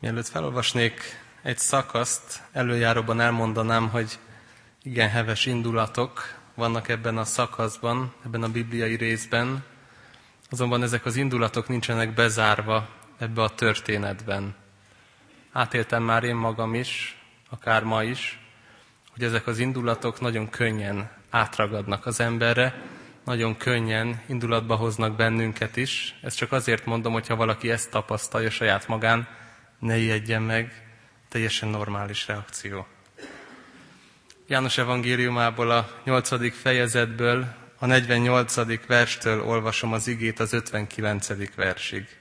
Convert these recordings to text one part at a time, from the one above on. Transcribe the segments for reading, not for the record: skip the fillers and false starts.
Mielőtt felolvasnék egy szakaszt, előjáróban elmondanám, hogy igen heves indulatok vannak ebben a szakaszban, ebben a bibliai részben, azonban ezek az indulatok nincsenek bezárva ebbe a történetben. Átéltem már én magam is, akár ma is, hogy ezek az indulatok nagyon könnyen átragadnak az emberre, nagyon könnyen indulatba hoznak bennünket is. Ezt csak azért mondom, hogyha valaki ezt tapasztalja saját magán, ne ijedjen meg, teljesen normális reakció. János evangéliumából a 8. fejezetből, a 48. verstől olvasom az igét az 59. versig.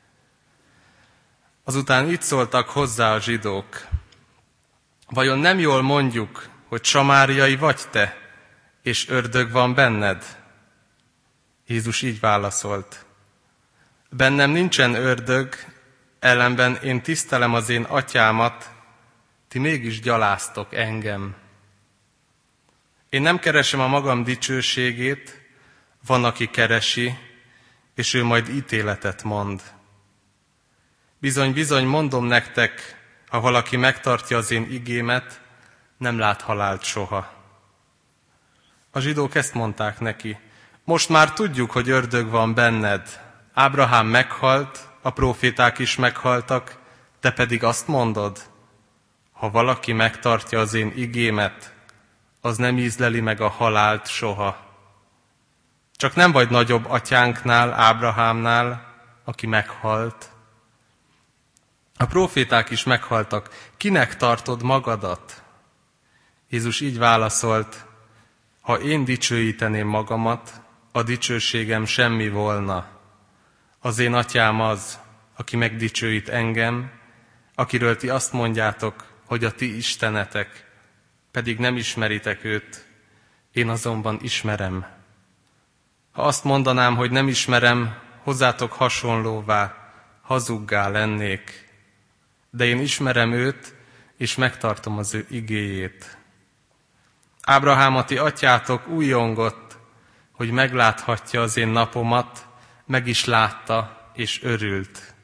Azután így szóltak hozzá a zsidók: vajon nem jól mondjuk, hogy samáriai vagy te, és ördög van benned? Jézus így válaszolt: bennem nincsen ördög, ellenben én tisztelem az én atyámat, ti mégis gyaláztok engem. Én nem keresem a magam dicsőségét, van, aki keresi, és ő majd ítéletet mond. Bizony, bizony, mondom nektek, ha valaki megtartja az én igémet, nem lát halált soha. A zsidók ezt mondták neki: most már tudjuk, hogy ördög van benned. Ábrahám meghalt, a próféták is meghaltak, te pedig azt mondod: ha valaki megtartja az én igémet, az nem ízleli meg a halált soha. Csak nem vagy nagyobb atyánknál, Ábrahámnál, aki meghalt. A próféták is meghaltak, kinek tartod magadat? Jézus így válaszolt: ha én dicsőíteném magamat, a dicsőségem semmi volna. Az én atyám az, aki megdicsőít engem, akiről ti azt mondjátok, hogy a ti istenetek, pedig nem ismeritek őt, én azonban ismerem. Ha azt mondanám, hogy nem ismerem, hozzátok hasonlóvá, hazuggá lennék. De én ismerem őt, és megtartom az ő igéjét. Ábrahám, a ti atyátok újjongott, hogy megláthatja az én napomat, meg is látta, és örült.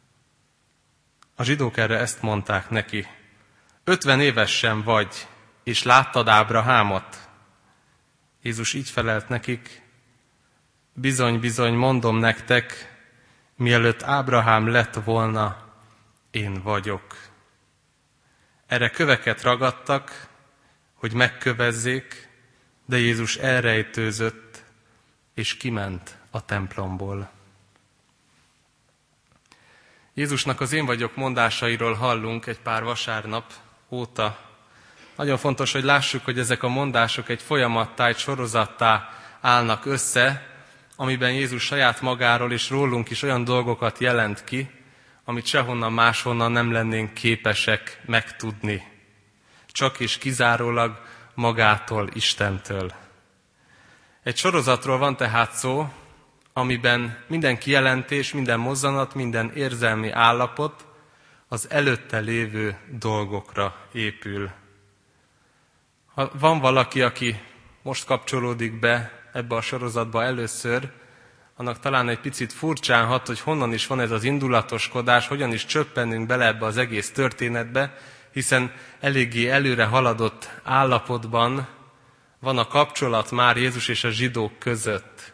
A zsidók erre ezt mondták neki: 50 éves sem vagy, és láttad Ábrahámot? Jézus így felelt nekik: bizony, bizony, mondom nektek, mielőtt Ábrahám lett volna, én vagyok. Erre köveket ragadtak, hogy megkövezzék, de Jézus elrejtőzött, és kiment a templomból. Jézusnak az én vagyok mondásairól hallunk egy pár vasárnap óta. Nagyon fontos, hogy lássuk, hogy ezek a mondások egy folyamattá, egy sorozattá állnak össze, amiben Jézus saját magáról és rólunk is olyan dolgokat jelent ki, amit sehonnan máshonnan nem lennénk képesek megtudni. Csak és kizárólag magától, Istentől. Egy sorozatról van tehát szó, amiben minden kijelentés, minden mozzanat, minden érzelmi állapot az előtte lévő dolgokra épül. Ha van valaki, aki most kapcsolódik be ebbe a sorozatba először, annak talán egy picit furcsán hat, hogy honnan is van ez az indulatoskodás, hogyan is csöppenünk bele ebbe az egész történetbe, hiszen eléggé előre haladott állapotban van a kapcsolat már Jézus és a zsidók között.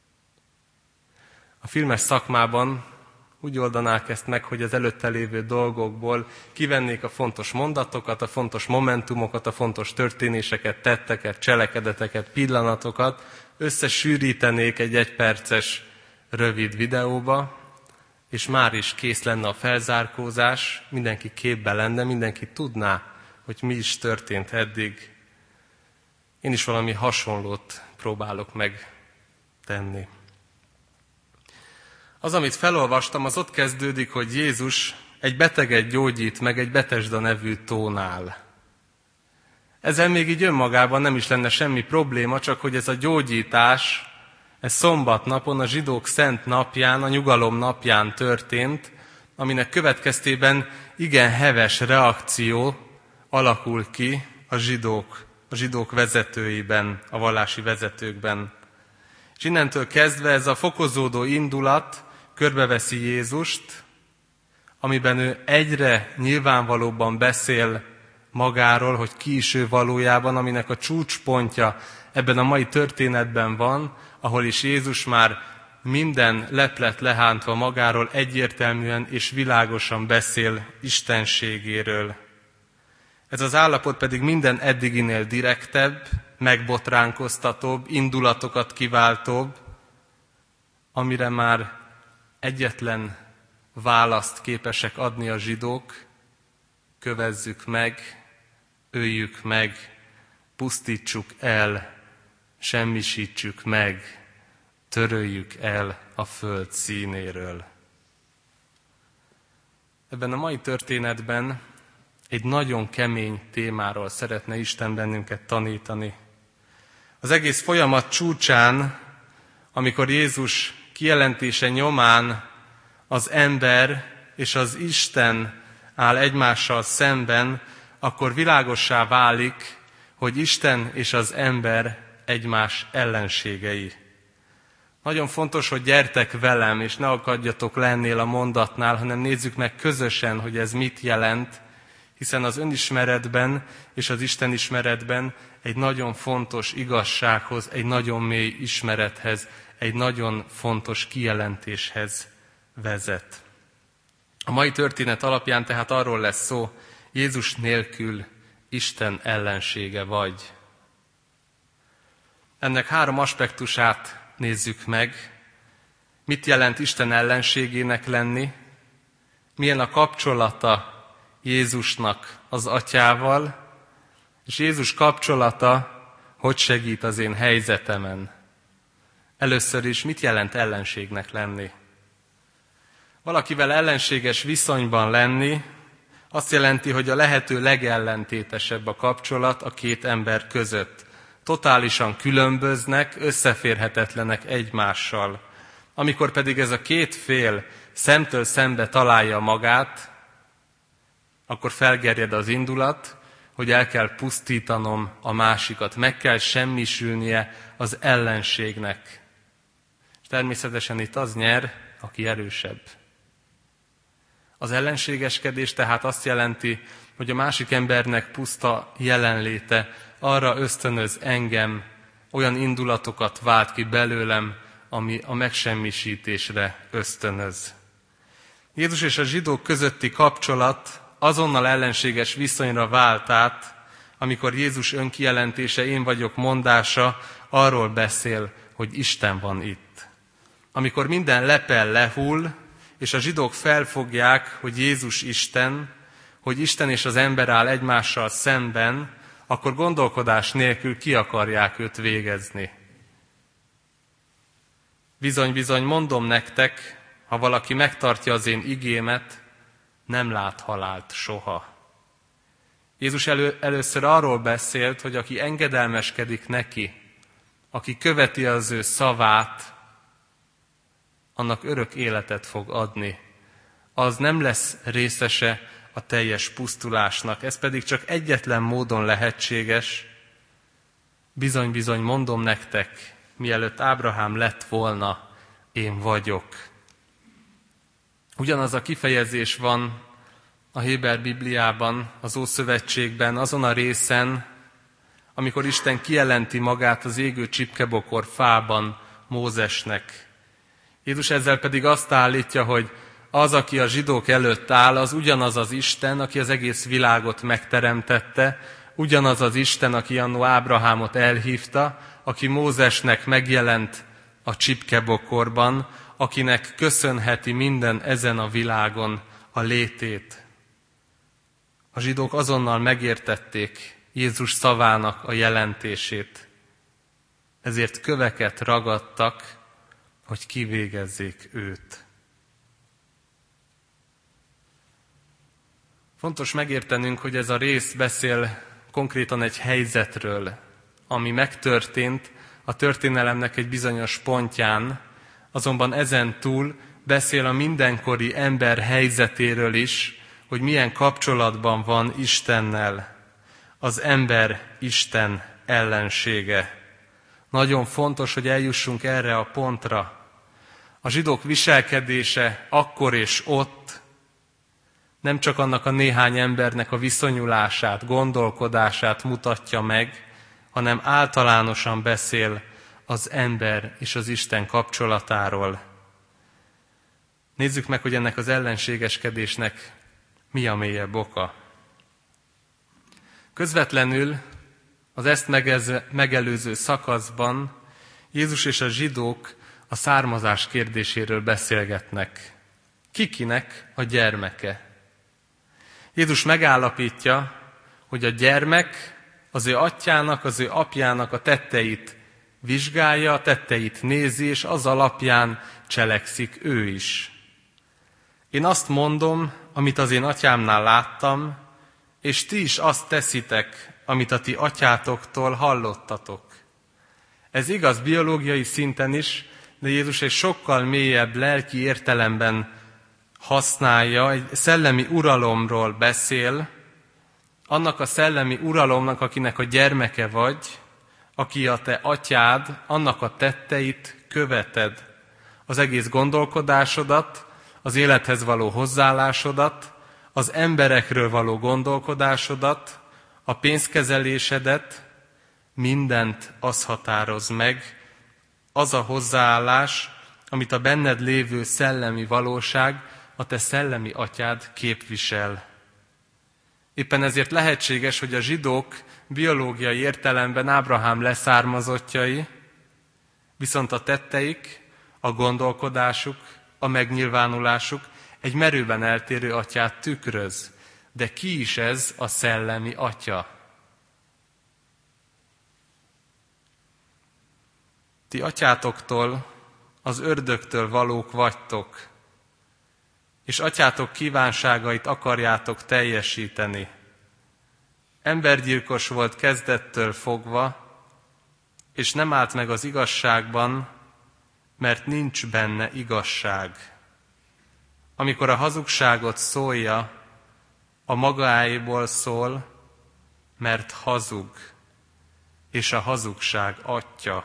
A filmes szakmában úgy oldanák ezt meg, hogy az előtte lévő dolgokból kivennék a fontos mondatokat, a fontos momentumokat, a fontos történéseket, tetteket, cselekedeteket, pillanatokat, összesűrítenék egy egyperces rövid videóba, és már is kész lenne a felzárkózás, mindenki képbe lenne, mindenki tudná, hogy mi is történt eddig. Én is valami hasonlót próbálok meg tenni. Az, amit felolvastam, az ott kezdődik, hogy Jézus egy beteget gyógyít meg egy Betesda nevű tónál. Ezzel még így önmagában nem is lenne semmi probléma, csak hogy ez a gyógyítás, ez szombatnapon, a zsidók szent napján, a nyugalom napján történt, aminek következtében igen heves reakció alakul ki a zsidók vezetőiben, a vallási vezetőkben. És innentől kezdve ez a fokozódó indulat körbeveszi Jézust, amiben ő egyre nyilvánvalóbban beszél magáról, hogy ki is ő valójában, aminek a csúcspontja ebben a mai történetben van, ahol is Jézus már minden leplet lehántva magáról egyértelműen és világosan beszél istenségéről. Ez az állapot pedig minden eddiginél direktebb, megbotránkoztatóbb, indulatokat kiváltóbb, amire már egyetlen választ képesek adni a zsidók: kövezzük meg, öljük meg, pusztítsuk el, semmisítsük meg, töröljük el a föld színéről. Ebben a mai történetben egy nagyon kemény témáról szeretne Isten bennünket tanítani. Az egész folyamat csúcsán, amikor Jézus kijelentése nyomán az ember és az Isten áll egymással szemben, akkor világossá válik, hogy Isten és az ember egymás ellenségei. Nagyon fontos, hogy gyertek velem, és ne akadjatok le ennél a mondatnál, hanem nézzük meg közösen, hogy ez mit jelent, hiszen az önismeretben és az Isten ismeretben egy nagyon fontos igazsághoz, egy nagyon mély ismerethez, egy nagyon fontos kijelentéshez vezet. A mai történet alapján tehát arról lesz szó: Jézus nélkül Isten ellensége vagy. Ennek 3 aspektusát nézzük meg. Mit jelent Isten ellenségének lenni? Milyen a kapcsolata Jézusnak az Atyával? És Jézus kapcsolata hogy segít az én helyzetemen? Először is, mit jelent ellenségnek lenni? Valakivel ellenséges viszonyban lenni azt jelenti, hogy a lehető legellentétesebb a kapcsolat a két ember között. Totálisan különböznek, összeférhetetlenek egymással. Amikor pedig ez a két fél szemtől szembe találja magát, akkor felgerjed az indulat, hogy el kell pusztítanom a másikat, meg kell semmisülnie az ellenségnek. És természetesen itt az nyer, aki erősebb. Az ellenségeskedés tehát azt jelenti, hogy a másik embernek puszta jelenléte arra ösztönöz engem, olyan indulatokat vált ki belőlem, ami a megsemmisítésre ösztönöz. Jézus és a zsidók közötti kapcsolat azonnal ellenséges viszonyra vált át, amikor Jézus önkijelentése, én vagyok mondása arról beszél, hogy Isten van itt. Amikor minden lepel lehull, és a zsidók felfogják, hogy Jézus Isten, hogy Isten és az ember áll egymással szemben, akkor gondolkodás nélkül ki akarják őt végezni. Bizony, mondom nektek, ha valaki megtartja az én igémet, nem lát halált soha. Jézus először arról beszélt, hogy aki engedelmeskedik neki, aki követi az ő szavát, annak örök életet fog adni. Az nem lesz részese a teljes pusztulásnak. Ez pedig csak egyetlen módon lehetséges. Bizony, mondom nektek, mielőtt Ábrahám lett volna, én vagyok. Ugyanaz a kifejezés van a Héber Bibliában, az Ószövetségben, azon a részen, amikor Isten kijelenti magát az égő csipkebokor fában Mózesnek. Jézus ezzel pedig azt állítja, hogy az, aki a zsidók előtt áll, az ugyanaz az Isten, aki az egész világot megteremtette, ugyanaz az Isten, aki annó Ábrahámot elhívta, aki Mózesnek megjelent a csipkebokorban, akinek köszönheti minden ezen a világon a létét. A zsidók azonnal megértették Jézus szavának a jelentését, ezért köveket ragadtak, hogy kivégezzék őt. Fontos megértenünk, hogy ez a rész beszél konkrétan egy helyzetről, ami megtörtént a történelemnek egy bizonyos pontján, azonban ezen túl beszél a mindenkori ember helyzetéről is, hogy milyen kapcsolatban van Istennel. Az ember Isten ellensége. Nagyon fontos, hogy eljussunk erre a pontra. A zsidók viselkedése akkor és ott Nem csak annak a néhány embernek a viszonyulását, gondolkodását mutatja meg, hanem általánosan beszél az ember és az Isten kapcsolatáról. Nézzük meg, hogy ennek az ellenségeskedésnek mi a mélyebb oka. Közvetlenül az ezt megelőző szakaszban Jézus és a zsidók a származás kérdéséről beszélgetnek. Kikinek a gyermeke? Jézus megállapítja, hogy a gyermek az ő atyának, az ő apjának a tetteit vizsgálja, a tetteit nézi, és az alapján cselekszik ő is. Én azt mondom, amit az én atyámnál láttam, és ti is azt teszitek, amit a ti atyátoktól hallottatok. Ez igaz biológiai szinten is, de Jézus egy sokkal mélyebb lelki értelemben használja, egy szellemi uralomról beszél, annak a szellemi uralomnak, akinek a gyermeke vagy, aki a te atyád, annak a tetteit követed. Az egész gondolkodásodat, az élethez való hozzáállásodat, az emberekről való gondolkodásodat, a pénzkezelésedet, mindent az határoz meg, az a hozzáállás, amit a benned lévő szellemi valóság, a te szellemi atyád képvisel. Éppen ezért lehetséges, hogy a zsidók biológiai értelemben Ábrahám leszármazottjai, viszont a tetteik, a gondolkodásuk, a megnyilvánulásuk egy merőben eltérő atyát tükröz. De ki is ez a szellemi atya? Ti atyátoktól, az ördögtől valók vagytok, és atyátok kívánságait akarjátok teljesíteni. Embergyilkos volt kezdettől fogva, és nem állt meg az igazságban, mert nincs benne igazság. Amikor a hazugságot szólja, a magáéból szól, mert hazug, és a hazugság atya.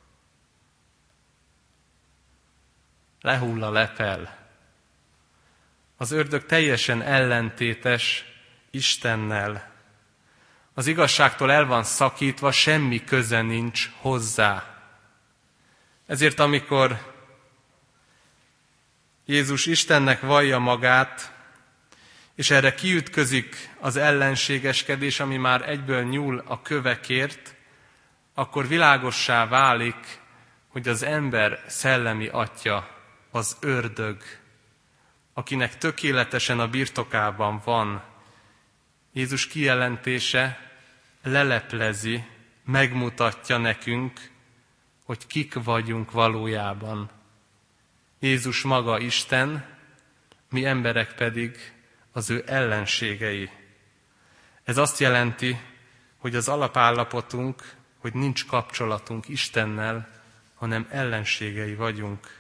Lehull a lepel. Az ördög teljesen ellentétes Istennel. Az igazságtól el van szakítva, semmi köze nincs hozzá. Ezért amikor Jézus Istennek vallja magát, és erre kiütközik az ellenségeskedés, ami már egyből nyúl a kövekért, akkor világossá válik, hogy az ember szellemi atya az ördög, akinek tökéletesen a birtokában van. Jézus kijelentése leleplezi, megmutatja nekünk, hogy kik vagyunk valójában. Jézus maga Isten, mi emberek pedig az ő ellenségei. Ez azt jelenti, hogy az alapállapotunk, hogy nincs kapcsolatunk Istennel, hanem ellenségei vagyunk.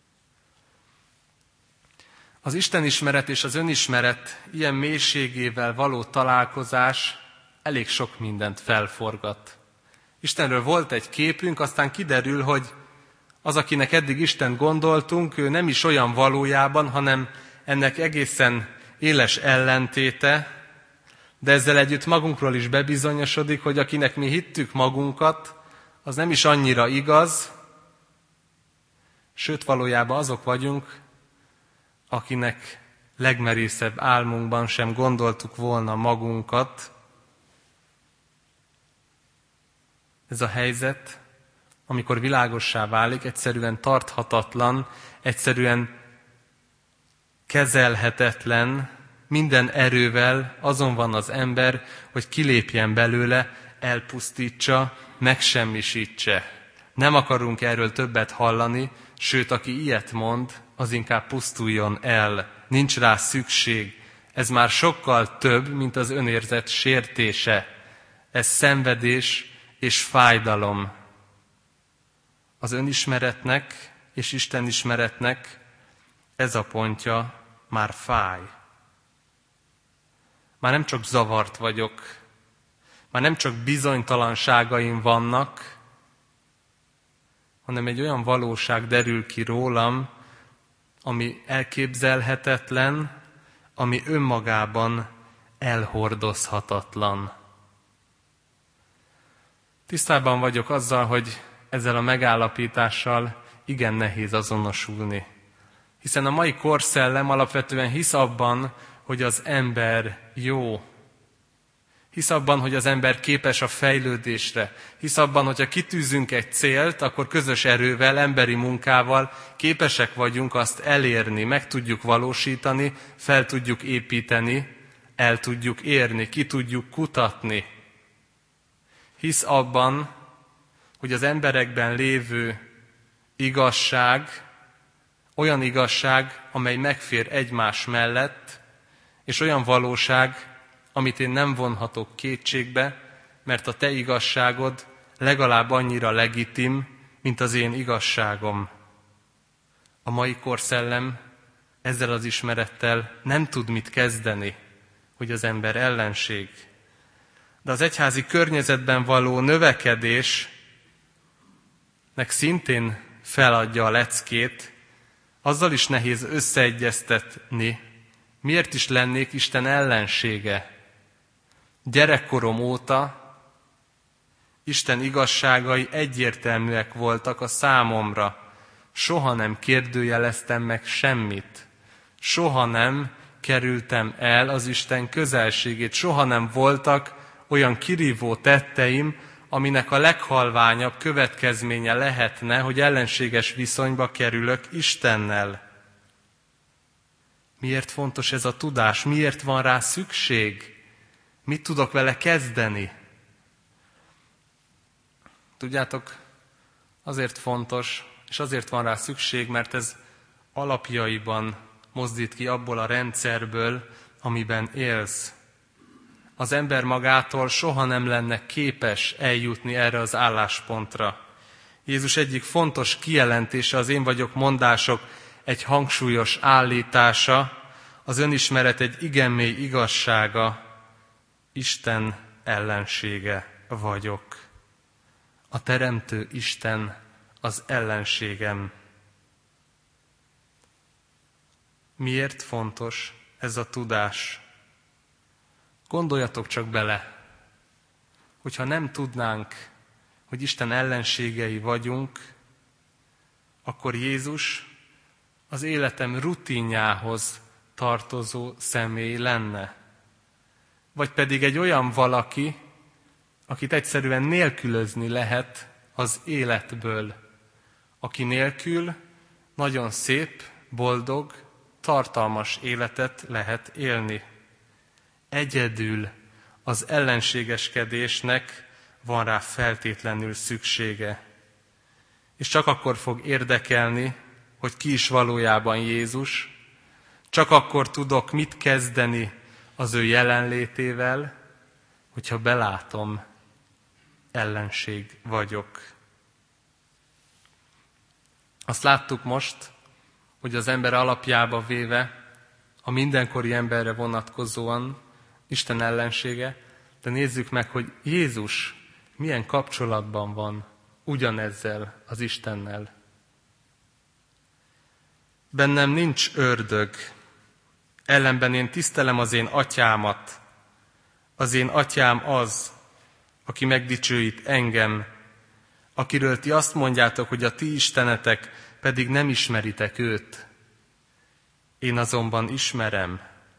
Az istenismeret és az önismeret ilyen mélységével való találkozás elég sok mindent felforgat. Istenről volt egy képünk, aztán kiderül, hogy az, akinek eddig Istent gondoltunk, ő nem is olyan valójában, hanem ennek egészen éles ellentéte, de ezzel együtt magunkról is bebizonyosodik, hogy akinek mi hittük magunkat, az nem is annyira igaz, sőt valójában azok vagyunk, akinek legmerészebb álmunkban sem gondoltuk volna magunkat. Ez a helyzet, amikor világossá válik, egyszerűen tarthatatlan, egyszerűen kezelhetetlen, minden erővel azon van az ember, hogy kilépjen belőle, elpusztítsa, megsemmisítse. Nem akarunk erről többet hallani, sőt, aki ilyet mond, az inkább pusztuljon el. Nincs rá szükség. Ez már sokkal több, mint az önérzet sértése. Ez szenvedés és fájdalom. Az önismeretnek és istenismeretnek ez a pontja már fáj. Már nem csak zavart vagyok, már nem csak bizonytalanságaim vannak, hanem egy olyan valóság derül ki rólam, ami elképzelhetetlen, ami önmagában elhordozhatatlan. Tisztában vagyok azzal, hogy ezzel a megállapítással igen nehéz azonosulni. Hiszen a mai korszellem alapvetően hisz abban, hogy az ember jó. Hisz abban, hogy az ember képes a fejlődésre. Hisz abban, hogyha kitűzünk egy célt, akkor közös erővel, emberi munkával képesek vagyunk azt elérni, meg tudjuk valósítani, fel tudjuk építeni, el tudjuk érni, ki tudjuk kutatni. Hisz abban, hogy az emberekben lévő igazság, olyan igazság, amely megfér egymás mellett, és olyan valóság, amit én nem vonhatok kétségbe, mert a te igazságod legalább annyira legitim, mint az én igazságom. A mai korszellem ezzel az ismerettel nem tud mit kezdeni, hogy az ember ellenség. De az egyházi környezetben való növekedésnek szintén feladja a leckét, azzal is nehéz összeegyeztetni, miért is lennék Isten ellensége. Gyerekkorom óta Isten igazságai egyértelműek voltak a számomra. Soha nem kérdőjeleztem meg semmit. Soha nem kerültem el az Isten közelségét. Soha nem voltak olyan kirívó tetteim, aminek a leghalványabb következménye lehetne, hogy ellenséges viszonyba kerülök Istennel. Miért fontos ez a tudás? Miért van rá szükség? Mit tudok vele kezdeni? Tudjátok, azért fontos, és azért van rá szükség, mert ez alapjaiban mozdít ki abból a rendszerből, amiben élsz. Az ember magától soha nem lenne képes eljutni erre az álláspontra. Jézus egyik fontos kijelentése, az én vagyok mondások egy hangsúlyos állítása, az önismeret egy igen mély igazsága, Isten ellensége vagyok. A teremtő Isten az ellenségem. Miért fontos ez a tudás? Gondoljatok csak bele, hogyha nem tudnánk, hogy Isten ellenségei vagyunk, akkor Jézus az életem rutinjához tartozó személy lenne. Vagy pedig egy olyan valaki, akit egyszerűen nélkülözni lehet az életből, aki nélkül nagyon szép, boldog, tartalmas életet lehet élni. Egyedül az ellenségeskedésnek van rá feltétlenül szüksége. És csak akkor fog érdekelni, hogy ki is valójában Jézus, csak akkor tudok mit kezdeni az ő jelenlétével, hogyha belátom, ellenség vagyok. Azt láttuk most, hogy az ember alapjába véve, a mindenkori emberre vonatkozóan Isten ellensége, de nézzük meg, hogy Jézus milyen kapcsolatban van ugyanezzel az Istennel. Bennem nincs ördög, ellenben én tisztelem az én atyámat. Az én atyám az, aki megdicsőít engem, akiről ti azt mondjátok, hogy a ti istenetek, pedig nem ismeritek őt. Én azonban ismerem.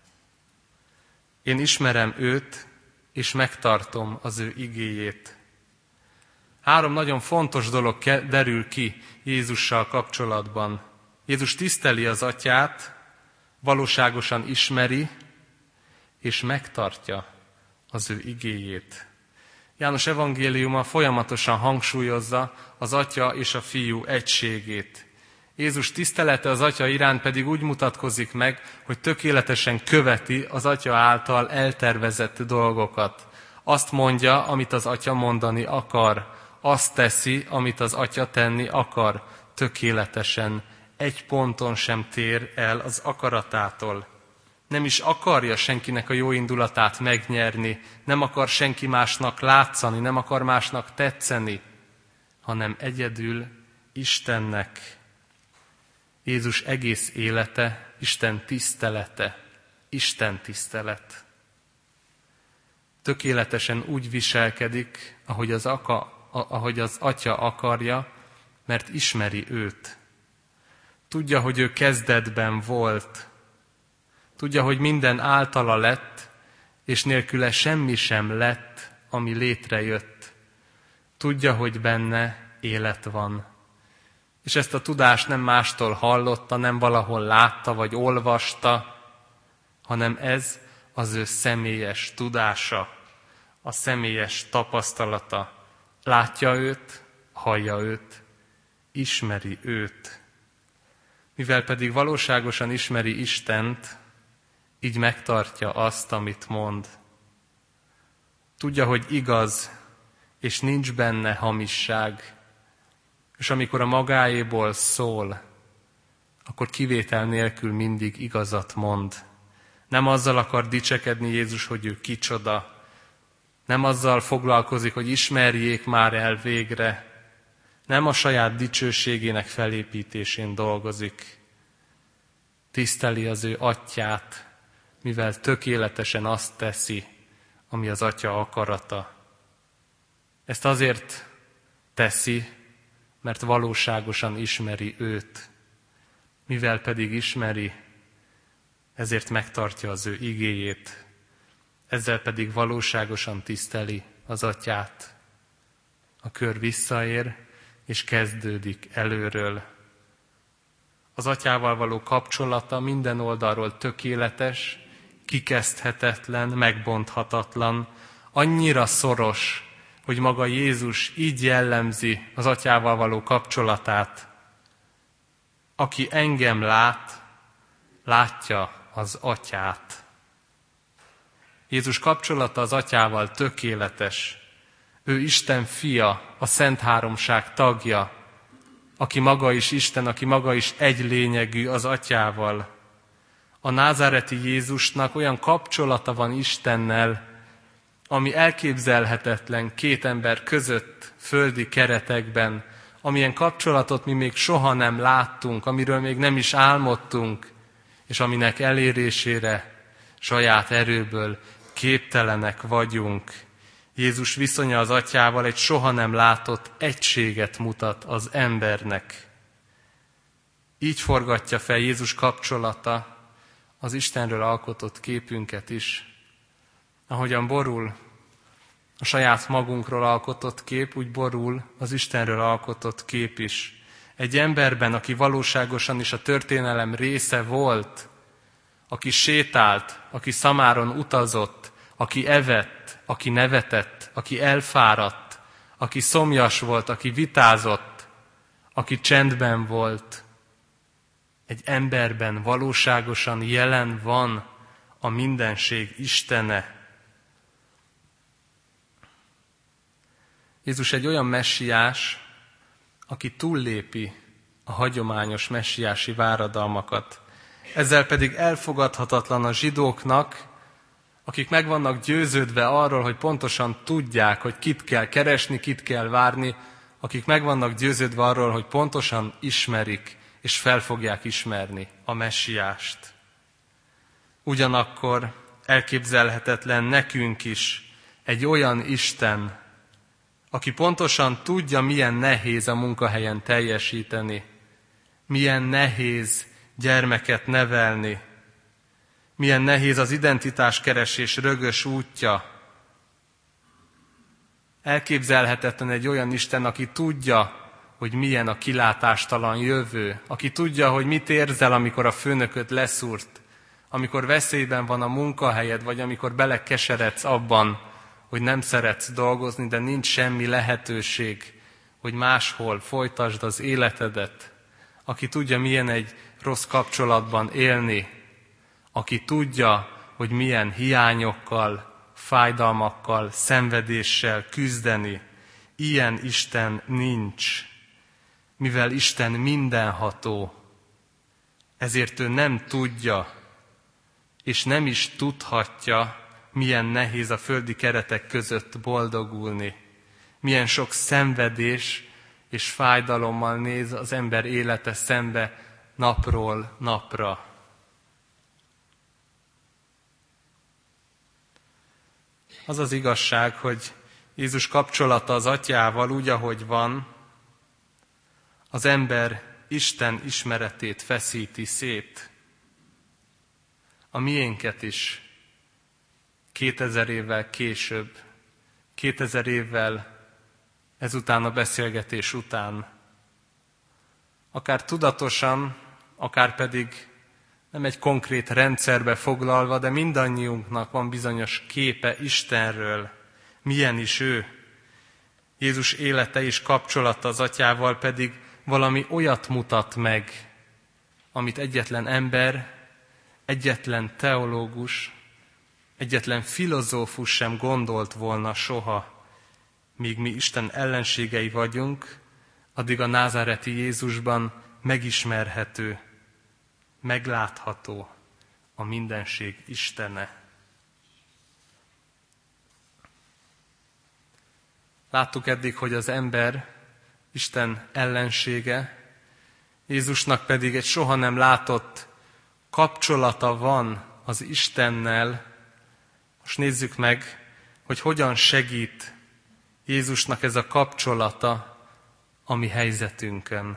Én ismerem őt, és megtartom az ő igéjét. 3 nagyon fontos dolog derül ki Jézussal kapcsolatban. Jézus tiszteli az atyát, valóságosan ismeri, és megtartja az ő igéjét. János evangéliuma folyamatosan hangsúlyozza az atya és a fiú egységét. Jézus tisztelete az atya iránt pedig úgy mutatkozik meg, hogy tökéletesen követi az atya által eltervezett dolgokat. Azt mondja, amit az atya mondani akar. Azt teszi, amit az atya tenni akar. Tökéletesen. Egy ponton sem tér el az akaratától. Nem is akarja senkinek a jó indulatát megnyerni, nem akar senki másnak látszani, nem akar másnak tetszeni, hanem egyedül Istennek. Jézus egész élete Isten tisztelete. Isten tisztelet. Tökéletesen úgy viselkedik, ahogy az Atya akarja, mert ismeri őt. Tudja, hogy ő kezdetben volt. Tudja, hogy minden általa lett, és nélküle semmi sem lett, ami létrejött. Tudja, hogy benne élet van. És ezt a tudást nem mástól hallotta, nem valahol látta vagy olvasta, hanem ez az ő személyes tudása, a személyes tapasztalata. Látja őt, hallja őt, ismeri őt. Mivel pedig valóságosan ismeri Istent, így megtartja azt, amit mond. Tudja, hogy igaz, és nincs benne hamisság, és amikor a magáéból szól, akkor kivétel nélkül mindig igazat mond. Nem azzal akar dicsekedni Jézus, hogy ő kicsoda, nem azzal foglalkozik, hogy ismerjék már el végre, nem a saját dicsőségének felépítésén dolgozik. Tiszteli az ő Atyát, mivel tökéletesen azt teszi, ami az Atya akarata. Ezt azért teszi, mert valóságosan ismeri őt. Mivel pedig ismeri, ezért megtartja az ő igéjét, ezzel pedig valóságosan tiszteli az Atyát. A kör visszaér, és kezdődik előről. Az Atyával való kapcsolata minden oldalról tökéletes, kikezdhetetlen, megbonthatatlan, annyira szoros, hogy maga Jézus így jellemzi az Atyával való kapcsolatát. Aki engem lát, látja az Atyát. Jézus kapcsolata az Atyával tökéletes. Ő Isten fia, a Szent Háromság tagja, aki maga is Isten, aki maga is egy lényegű az Atyával. A názáreti Jézusnak olyan kapcsolata van Istennel, ami elképzelhetetlen két ember között, földi keretekben, amilyen kapcsolatot mi még soha nem láttunk, amiről még nem is álmodtunk, és aminek elérésére saját erőből képtelenek vagyunk. Jézus viszonya az Atyával egy soha nem látott egységet mutat az embernek. Így forgatja fel Jézus kapcsolata az Istenről alkotott képünket is. Ahogyan borul a saját magunkról alkotott kép, úgy borul az Istenről alkotott kép is. Egy emberben, aki valóságosan is a történelem része volt, aki sétált, aki szamáron utazott, aki evett, aki nevetett, aki elfáradt, aki szomjas volt, aki vitázott, aki csendben volt. Egy emberben valóságosan jelen van a mindenség Istene. Jézus egy olyan messiás, aki túllépi a hagyományos messiási váradalmakat. Ezzel pedig elfogadhatatlan a zsidóknak, akik meg vannak győződve arról, hogy pontosan tudják, hogy kit kell keresni, kit kell várni, akik meg vannak győződve arról, hogy pontosan ismerik, és fel fogják ismerni a messiást. Ugyanakkor elképzelhetetlen nekünk is egy olyan Isten, aki pontosan tudja, milyen nehéz a munkahelyen teljesíteni, milyen nehéz gyermeket nevelni, milyen nehéz az identitáskeresés rögös útja. Elképzelhetetlen egy olyan Isten, aki tudja, hogy milyen a kilátástalan jövő, aki tudja, hogy mit érzel, amikor a főnököd leszúrt, amikor veszélyben van a munkahelyed, vagy amikor belekeseredsz abban, hogy nem szeretsz dolgozni, de nincs semmi lehetőség, hogy máshol folytasd az életedet, aki tudja, milyen egy rossz kapcsolatban élni, aki tudja, hogy milyen hiányokkal, fájdalmakkal, szenvedéssel küzdeni. Ilyen Isten nincs, mivel Isten mindenható, ezért ő nem tudja, és nem is tudhatja, milyen nehéz a földi keretek között boldogulni, milyen sok szenvedés és fájdalommal néz az ember élete szembe napról napra. Az az igazság, hogy Jézus kapcsolata az Atyával úgy, ahogy van, az ember Isten ismeretét feszíti szét. A miénket is 2000 évvel később, 2000 évvel ezután a beszélgetés után, akár tudatosan, akár pedig nem egy konkrét rendszerbe foglalva, de mindannyiunknak van bizonyos képe Istenről, milyen is ő. Jézus élete és kapcsolata az Atyával pedig valami olyat mutat meg, amit egyetlen ember, egyetlen teológus, egyetlen filozófus sem gondolt volna soha. Míg mi Isten ellenségei vagyunk, addig a názáreti Jézusban megismerhető, meglátható a mindenség Istene. Láttuk eddig, hogy az ember Isten ellensége, Jézusnak pedig egy soha nem látott kapcsolata van az Istennel. Most nézzük meg, hogy hogyan segít Jézusnak ez a kapcsolata a mi helyzetünkön.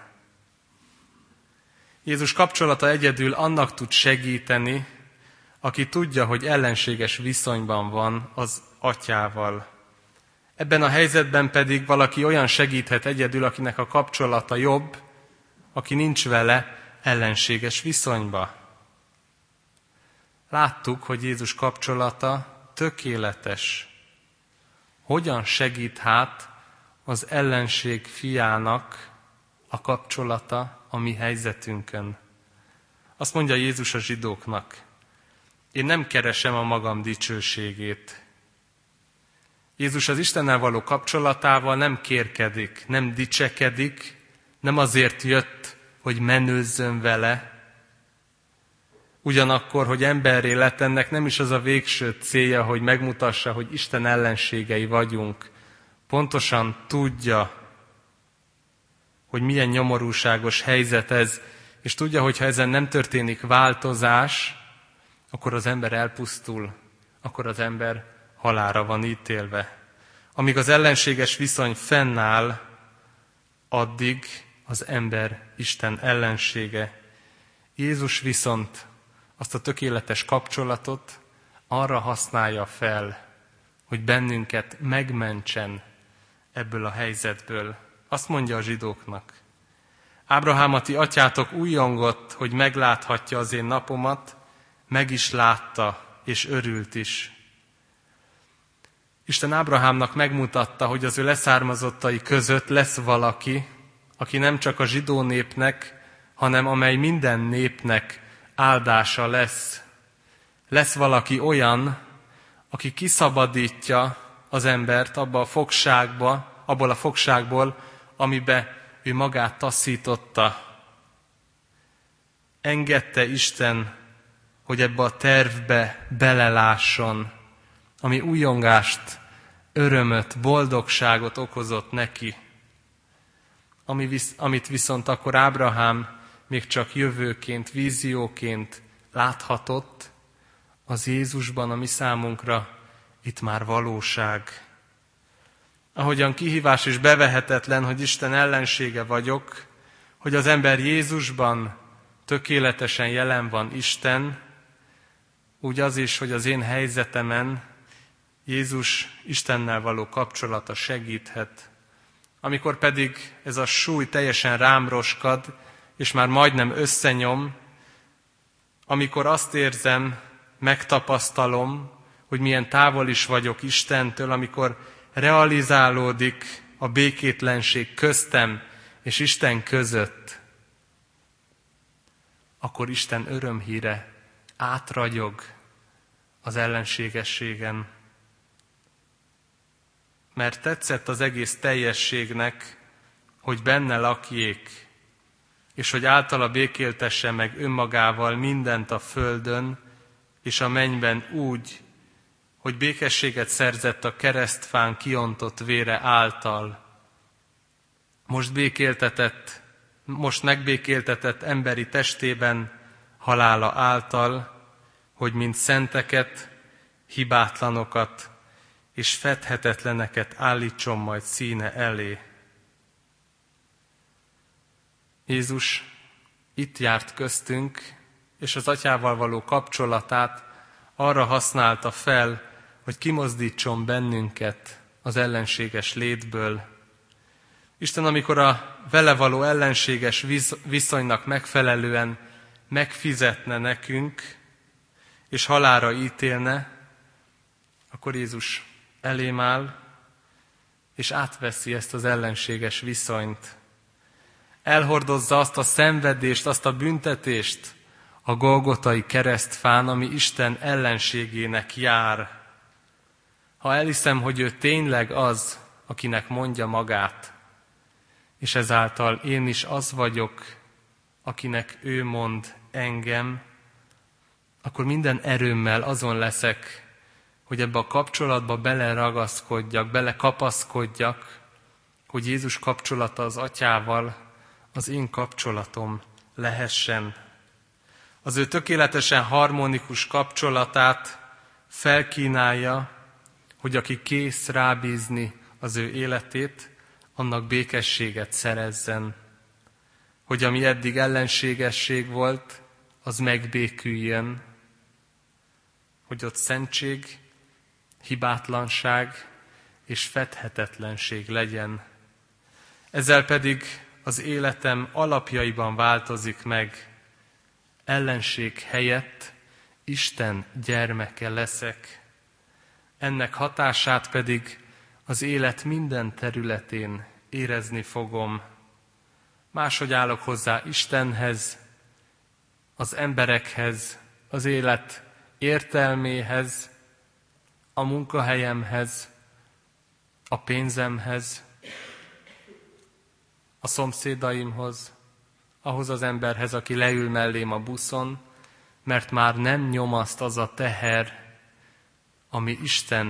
Jézus kapcsolata egyedül annak tud segíteni, aki tudja, hogy ellenséges viszonyban van az Atyával. Ebben a helyzetben pedig valaki olyan segíthet egyedül, akinek a kapcsolata jobb, aki nincs vele ellenséges viszonyba. Láttuk, hogy Jézus kapcsolata tökéletes. Hogyan segít hát az ellenség fiának a kapcsolata a mi helyzetünkön? Azt mondja Jézus a zsidóknak: én nem keresem a magam dicsőségét. Jézus az Istennel való kapcsolatával nem kérkedik, nem dicsekedik, nem azért jött, hogy menőzzön vele. Ugyanakkor, hogy emberré lett, ennek nem is az a végső célja, hogy megmutassa, hogy Isten ellenségei vagyunk. Pontosan tudja, hogy milyen nyomorúságos helyzet ez, és tudja, hogy ha ezen nem történik változás, akkor az ember elpusztul, akkor az ember halálra van ítélve. Amíg az ellenséges viszony fennáll, addig az ember Isten ellensége. Jézus viszont azt a tökéletes kapcsolatot arra használja fel, hogy bennünket megmentsen ebből a helyzetből. Azt mondja a zsidóknak: Ábrahám, a ti atyátok újjongott, hogy megláthatja az én napomat, meg is látta, és örült is. Isten Ábrahámnak megmutatta, hogy az ő leszármazottai között lesz valaki, aki nem csak a zsidó népnek, hanem amely minden népnek áldása lesz. Lesz valaki olyan, aki kiszabadítja az embert abból a fogságból, amibe ő magát taszította. Engedte Isten, hogy ebbe a tervbe belelásson, ami újjongást, örömöt, boldogságot okozott neki. Amit viszont akkor Ábrahám még csak jövőként, vízióként láthatott, az Jézusban, a mi számunkra itt már valóság. Ahogyan kihívás és bevehetetlen, hogy Isten ellensége vagyok, hogy az ember Jézusban tökéletesen jelen van Isten, úgy az is, hogy az én helyzetemen Jézus Istennel való kapcsolata segíthet. Amikor pedig ez a súly teljesen rám roskad, és már majdnem összenyom, amikor azt érzem, megtapasztalom, hogy milyen távol is vagyok Istentől, amikor realizálódik a békétlenség köztem és Isten között, akkor Isten örömhíre átragyog az ellenségességen. Mert tetszett az egész teljességnek, hogy benne lakjék, és hogy általa békéltesse meg önmagával mindent a földön és a mennyben úgy, hogy békességet szerzett a keresztfán kiontott vére által. Most megbékéltetett emberi testében halála által, hogy mint szenteket, hibátlanokat és fedhetetleneket állítson majd színe elé. Jézus itt járt köztünk, és az Atyával való kapcsolatát arra használta fel, hogy kimozdítson bennünket az ellenséges létből. Isten, amikor a vele való ellenséges viszonynak megfelelően megfizetne nekünk, és halálra ítélne, akkor Jézus elém áll, és átveszi ezt az ellenséges viszonyt. Elhordozza azt a szenvedést, azt a büntetést a Golgotai keresztfán, ami Isten ellenségének jár. Ha elhiszem, hogy ő tényleg az, akinek mondja magát, és ezáltal én is az vagyok, akinek ő mond engem, akkor minden erőmmel azon leszek, hogy ebbe a kapcsolatba beleragaszkodjak, belekapaszkodjak, hogy Jézus kapcsolata az Atyával az én kapcsolatom lehessen. Az ő tökéletesen harmonikus kapcsolatát felkínálja, hogy aki kész rábízni az ő életét, annak békességet szerezzen. Hogy ami eddig ellenségesség volt, az megbéküljön. Hogy ott szentség, hibátlanság és fedhetetlenség legyen. Ezzel pedig az életem alapjaiban változik meg. Ellenség helyett Isten gyermeke leszek. Ennek hatását pedig az élet minden területén érezni fogom. Máshogy állok hozzá Istenhez, az emberekhez, az élet értelméhez, a munkahelyemhez, a pénzemhez, a szomszédaimhoz, ahhoz az emberhez, aki leül mellém a buszon, mert már nem nyomaszt az a teher, ami Isten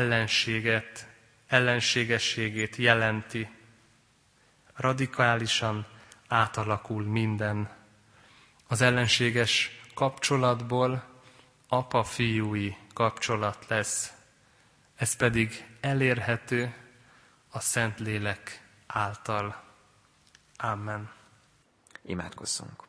ellenségességét jelenti. Radikálisan átalakul minden. Az ellenséges kapcsolatból apa-fiúi kapcsolat lesz. Ez pedig elérhető a Szentlélek által. Amen. Imádkozzunk.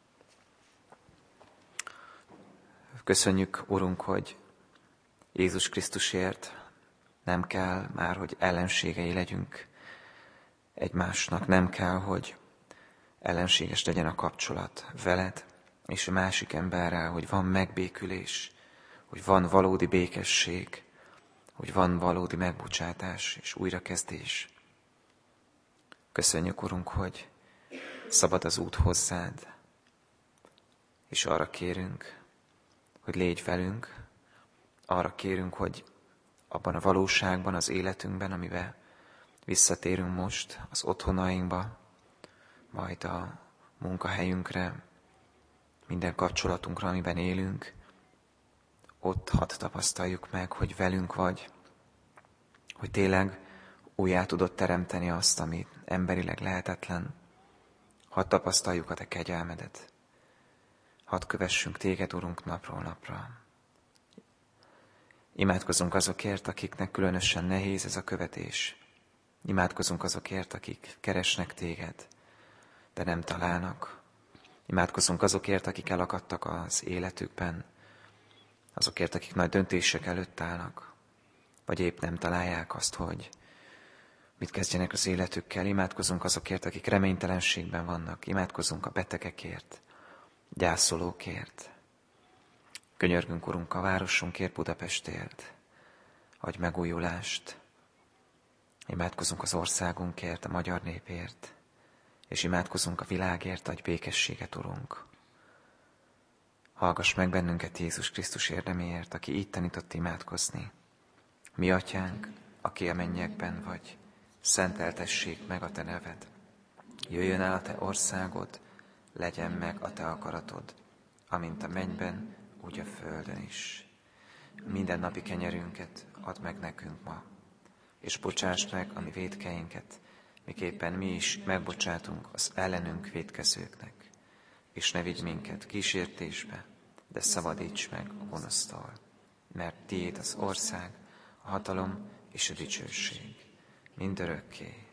Köszönjük, Urunk, hogy Jézus Krisztusért nem kell már, hogy ellenségei legyünk egymásnak, nem kell, hogy ellenséges legyen a kapcsolat veled és a másik emberrel, hogy van megbékülés, hogy van valódi békesség, hogy van valódi megbocsátás és újrakezdés. Köszönjük, Urunk, hogy szabad az út hozzád, és arra kérünk, hogy légy velünk, arra kérünk, hogy abban a valóságban, az életünkben, amiben visszatérünk most, az otthonainkba, majd a munkahelyünkre, minden kapcsolatunkra, amiben élünk, ott hadd tapasztaljuk meg, hogy velünk vagy, hogy tényleg újjá tudod teremteni azt, ami emberileg lehetetlen. Hadd tapasztaljuk a te kegyelmedet. Hadd kövessünk téged, Urunk, napról napra. Imádkozunk azokért, akiknek különösen nehéz ez a követés. Imádkozunk azokért, akik keresnek téged, de nem találnak. Imádkozunk azokért, akik elakadtak az életükben, azokért, akik nagy döntések előtt állnak, vagy épp nem találják azt, hogy mit kezdjenek az életükkel. Imádkozunk azokért, akik reménytelenségben vannak. Imádkozunk a betegekért, gyászolókért. Könyörgünk, Urunk, a városunkért, Budapestért. Adj megújulást. Imádkozunk az országunkért, a magyar népért. És imádkozunk a világért, adj békességet, Urunk. Hallgass meg bennünket Jézus Krisztus érdeméért, aki így tanított imádkozni. Mi Atyánk, aki a mennyekben vagy, szenteltessék meg a te neved. Jöjjön el a te országod, legyen meg a te akaratod, amint a mennyben, úgy a földön is. Minden napi kenyerünket add meg nekünk ma, és bocsásd meg a mi vétkeinket, miképpen mi is megbocsátunk az ellenünk vétkezőknek. És ne vigy minket kísértésbe, de szabadíts meg a gonosztól. Mert tiéd az ország, a hatalom és a dicsőség mindörökké.